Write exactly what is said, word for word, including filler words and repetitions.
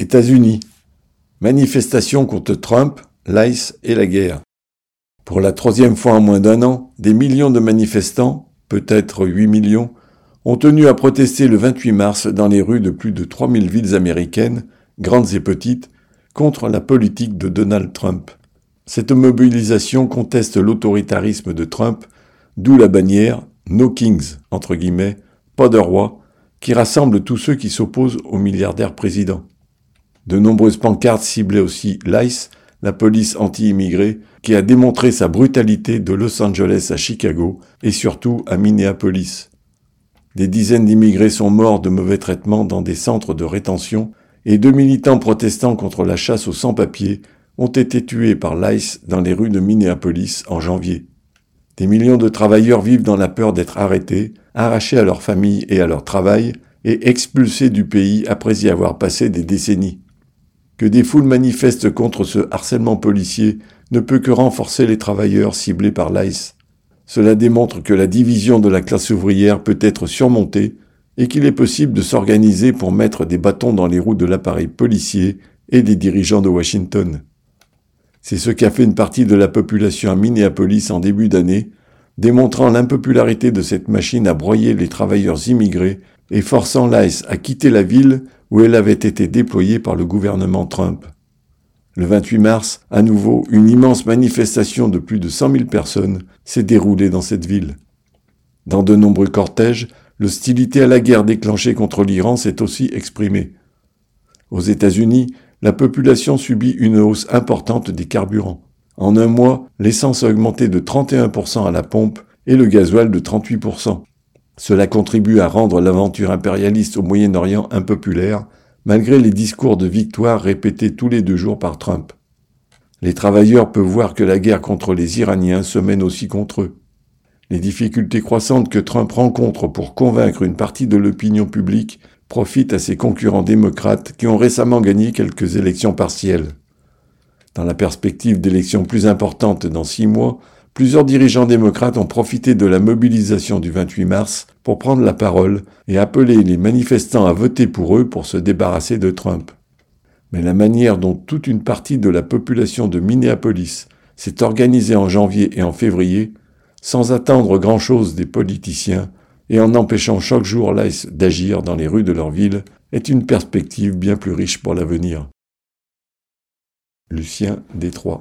États-Unis. Manifestation contre Trump, l'I C E et la guerre. Pour la troisième fois en moins d'un an, des millions de manifestants, peut-être huit millions, ont tenu à protester le vingt-huit mars dans les rues de plus de trois mille villes américaines, grandes et petites, contre la politique de Donald Trump. Cette mobilisation conteste l'autoritarisme de Trump, d'où la bannière « No Kings » entre guillemets, pas de roi, qui rassemble tous ceux qui s'opposent au milliardaire président. De nombreuses pancartes ciblaient aussi l'I C E, la police anti-immigrés, qui a démontré sa brutalité de Los Angeles à Chicago et surtout à Minneapolis. Des dizaines d'immigrés sont morts de mauvais traitements dans des centres de rétention et deux militants protestant contre la chasse aux sans-papiers ont été tués par l'I C E dans les rues de Minneapolis en janvier. Des millions de travailleurs vivent dans la peur d'être arrêtés, arrachés à leur famille et à leur travail et expulsés du pays après y avoir passé des décennies. Que des foules manifestent contre ce harcèlement policier ne peut que renforcer les travailleurs ciblés par l'I C E. Cela démontre que la division de la classe ouvrière peut être surmontée et qu'il est possible de s'organiser pour mettre des bâtons dans les roues de l'appareil policier et des dirigeants de Washington. C'est ce qu'a fait une partie de la population à Minneapolis en début d'année, démontrant l'impopularité de cette machine à broyer les travailleurs immigrés et forçant l'I C E à quitter la ville où elle avait été déployée par le gouvernement Trump. Le vingt-huit mars, à nouveau, une immense manifestation de plus de cent mille personnes s'est déroulée dans cette ville. Dans de nombreux cortèges, l'hostilité à la guerre déclenchée contre l'Iran s'est aussi exprimée. Aux États-Unis, la population subit une hausse importante des carburants. En un mois, l'essence a augmenté de trente et un pour cent à la pompe et le gasoil de trente-huit pour cent. Cela contribue à rendre l'aventure impérialiste au Moyen-Orient impopulaire, malgré les discours de victoire répétés tous les deux jours par Trump. Les travailleurs peuvent voir que la guerre contre les Iraniens se mène aussi contre eux. Les difficultés croissantes que Trump rencontre pour convaincre une partie de l'opinion publique profitent à ses concurrents démocrates qui ont récemment gagné quelques élections partielles. Dans la perspective d'élections plus importantes dans six mois, plusieurs dirigeants démocrates ont profité de la mobilisation du vingt-huit mars pour prendre la parole et appeler les manifestants à voter pour eux pour se débarrasser de Trump. Mais la manière dont toute une partie de la population de Minneapolis s'est organisée en janvier et en février, sans attendre grand-chose des politiciens et en empêchant chaque jour l'I C E d'agir dans les rues de leur ville, est une perspective bien plus riche pour l'avenir. Lucien Détroit.